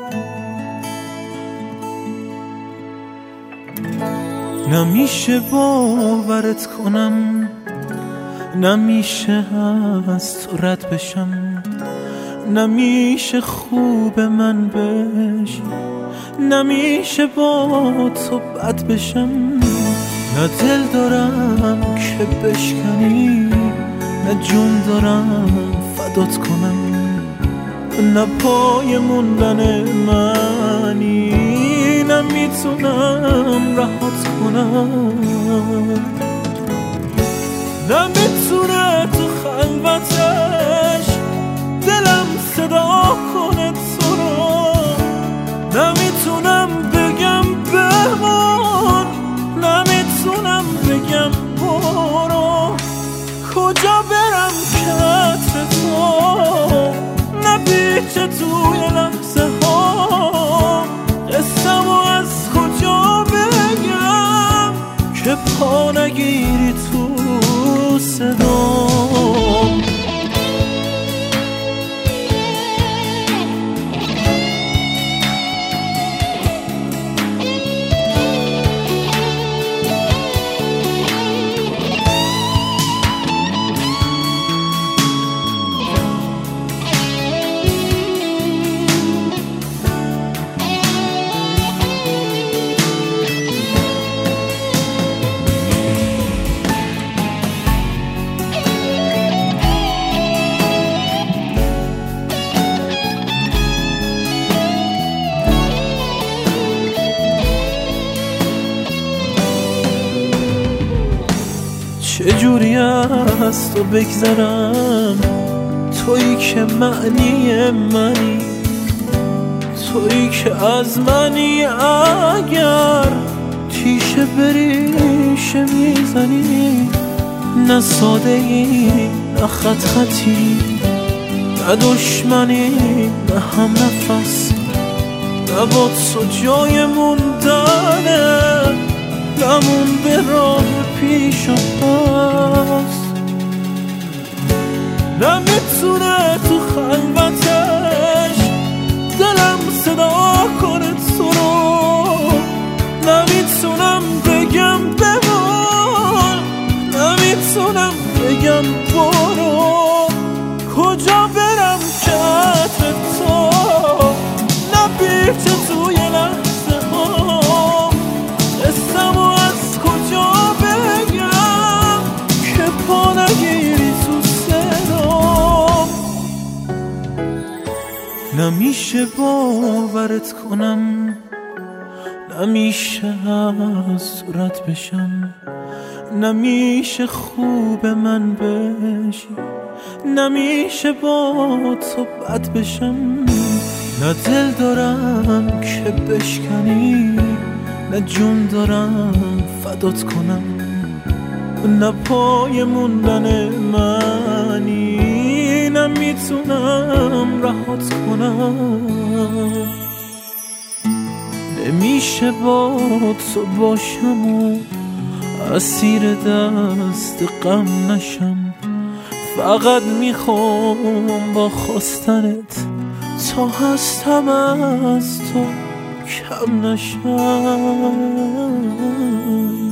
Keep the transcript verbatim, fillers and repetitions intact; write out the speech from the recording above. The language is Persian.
نمیشه باورت کنم، نمیشه از تو رد بشم، نمیشه خوب من بشی، نمیشه با تو بد بشم. نه دل دارم که بشکنی، نه جون دارم فدات کنم، نه پای موندن منی، نمیتونم رهات کنم. نمیتونه تو خلوتش دلم صدا کنه تو رو، نمیتونم بگم بمون، نمیتونم بگم برو. کجا برم که عطر تو نپیچه توی لحظه ها، قصه‌مو از کجا بگم که پا نگیری تو صدام. چجوری از تو بگذرم، تویی که معنی منی، تویی که از منی. اگر تیشه بریشه میزنی، نه ساده ای نه خط خطی، نه دشمنی نه هم نفس، نه با تو جای موندنه، نمون به راه پیش و پس. نمیتونه تو خلوتش دلم صدا کنه تو رو، نمیتونم بگم بمون، نمیتونم بگم برو. کجا برم که عطر تو نپیچه توی لحظه ها، قصه‌مو از کجا بگم که پا نگیری تو صدام. نمیشه باورت کنم، نمیشه از تو رد بشم، نمیشه خوب من بشی، نمیشه با تو بد بشم. نه دل دارم که بشکنی، نه جون دارم فدات کنم، نه پای موندن منی، نمیتونم رهات کنم. نمیشه با تو باشم و اسیر دست غم نشم، فقط میخوام با خواستنت تا هستم از تو کم نشم.